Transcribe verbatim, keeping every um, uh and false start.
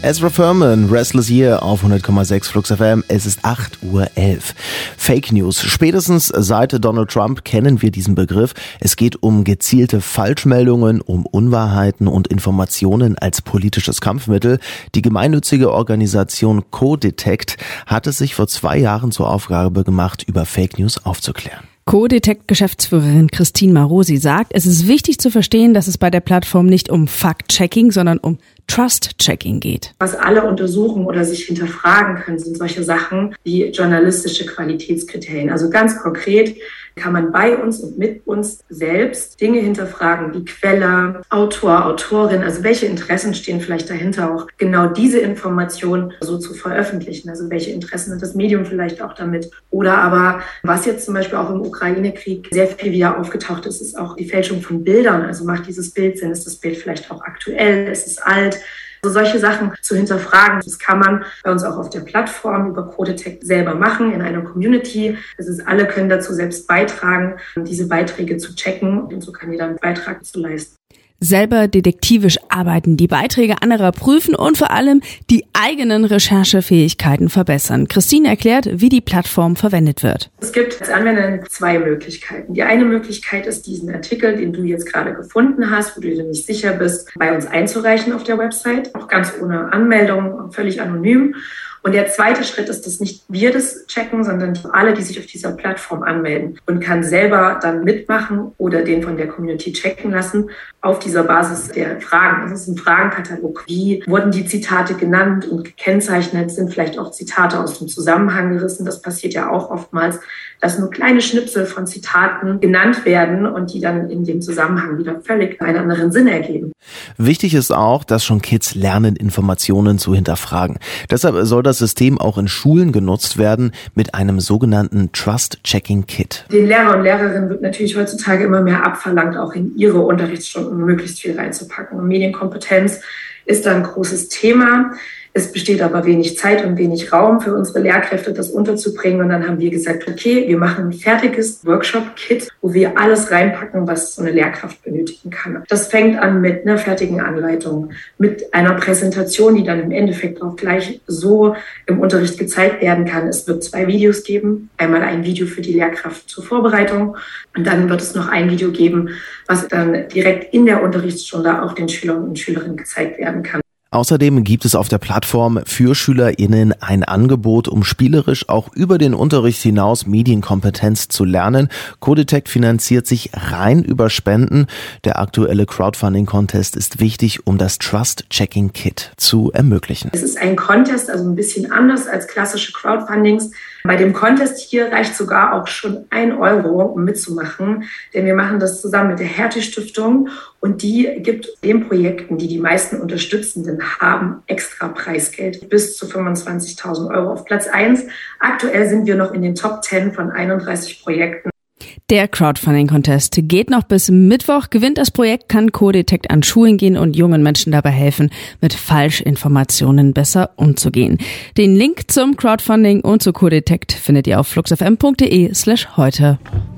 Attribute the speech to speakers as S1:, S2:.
S1: Ezra Furman, Restless Year auf hundert Komma sechs Flux F M. Es ist acht Uhr elf. Fake News. Spätestens seit Donald Trump kennen wir diesen Begriff. Es geht um gezielte Falschmeldungen, um Unwahrheiten und Informationen als politisches Kampfmittel. Die gemeinnützige Organisation Co-Detect hat es sich vor zwei Jahren zur Aufgabe gemacht, über Fake News aufzuklären.
S2: Co-Detect-Geschäftsführerin Christine Marosi sagt, es ist wichtig zu verstehen, dass es bei der Plattform nicht um Fact-Checking, sondern um Trust-Checking geht.
S3: Was alle untersuchen oder sich hinterfragen können, sind solche Sachen wie journalistische Qualitätskriterien. Also ganz konkret kann man bei uns und mit uns selbst Dinge hinterfragen, die Quelle, Autor, Autorin, also welche Interessen stehen vielleicht dahinter, auch genau diese Informationen so zu veröffentlichen. Also welche Interessen hat das Medium vielleicht auch damit? Oder aber, was jetzt zum Beispiel auch im Ukraine-Krieg sehr viel wieder aufgetaucht ist, ist auch die Fälschung von Bildern. Also macht dieses Bild Sinn? Ist das Bild vielleicht auch aktuell? Ist es alt? Also solche Sachen zu hinterfragen, das kann man bei uns auch auf der Plattform über Co-Detect selber machen, in einer Community. Das ist, alle können dazu selbst beitragen, diese Beiträge zu checken und so kann jeder einen Beitrag zu leisten.
S2: Selber detektivisch arbeiten, die Beiträge anderer prüfen und vor allem die eigenen Recherchefähigkeiten verbessern. Christine erklärt, wie die Plattform verwendet wird.
S3: Es gibt als Anwender zwei Möglichkeiten. Die eine Möglichkeit ist, diesen Artikel, den du jetzt gerade gefunden hast, wo du dir nicht sicher bist, bei uns einzureichen auf der Website, auch ganz ohne Anmeldung, völlig anonym. Und der zweite Schritt ist, dass nicht wir das checken, sondern alle, die sich auf dieser Plattform anmelden und kann selber dann mitmachen oder den von der Community checken lassen auf dieser Basis der Fragen. Das ist ein Fragenkatalog. Wie wurden die Zitate genannt und gekennzeichnet? Sind vielleicht auch Zitate aus dem Zusammenhang gerissen? Das passiert ja auch oftmals, dass nur kleine Schnipsel von Zitaten genannt werden und die dann in dem Zusammenhang wieder völlig einen anderen Sinn ergeben.
S1: Wichtig ist auch, dass schon Kids lernen, Informationen zu hinterfragen. Deshalb soll das System auch in Schulen genutzt werden mit einem sogenannten Trust-Checking-Kit.
S3: Den Lehrern und Lehrerinnen wird natürlich heutzutage immer mehr abverlangt, auch in ihre Unterrichtsstunden möglichst viel reinzupacken. Und Medienkompetenz ist da ein großes Thema. Es besteht aber wenig Zeit und wenig Raum für unsere Lehrkräfte, das unterzubringen. Und dann haben wir gesagt, okay, wir machen ein fertiges Workshop-Kit, wo wir alles reinpacken, was so eine Lehrkraft benötigen kann. Das fängt an mit einer fertigen Anleitung, mit einer Präsentation, die dann im Endeffekt auch gleich so im Unterricht gezeigt werden kann. Es wird zwei Videos geben. Einmal ein Video für die Lehrkraft zur Vorbereitung und dann wird es noch ein Video geben, was dann direkt in der Unterrichtsstunde auch den Schülern und Schülerinnen gezeigt werden kann.
S1: Außerdem gibt es auf der Plattform für SchülerInnen ein Angebot, um spielerisch auch über den Unterricht hinaus Medienkompetenz zu lernen. Co-Detect finanziert sich rein über Spenden. Der aktuelle Crowdfunding-Contest ist wichtig, um das Trust-Checking-Kit zu ermöglichen.
S3: Es ist ein Contest, also ein bisschen anders als klassische Crowdfundings. Bei dem Contest hier reicht sogar auch schon ein Euro, um mitzumachen, denn wir machen das zusammen mit der Hertie-Stiftung und die gibt den Projekten, die die meisten Unterstützenden haben, extra Preisgeld bis zu fünfundzwanzigtausend Euro auf Platz eins. Aktuell sind wir noch in den Top zehn von einunddreißig Projekten.
S2: Der Crowdfunding-Contest geht noch bis Mittwoch. Gewinnt das Projekt, kann Co-Detect an Schulen gehen und jungen Menschen dabei helfen, mit Falschinformationen besser umzugehen. Den Link zum Crowdfunding und zu Co-Detect findet ihr auf fluxfm punkt de slash heute.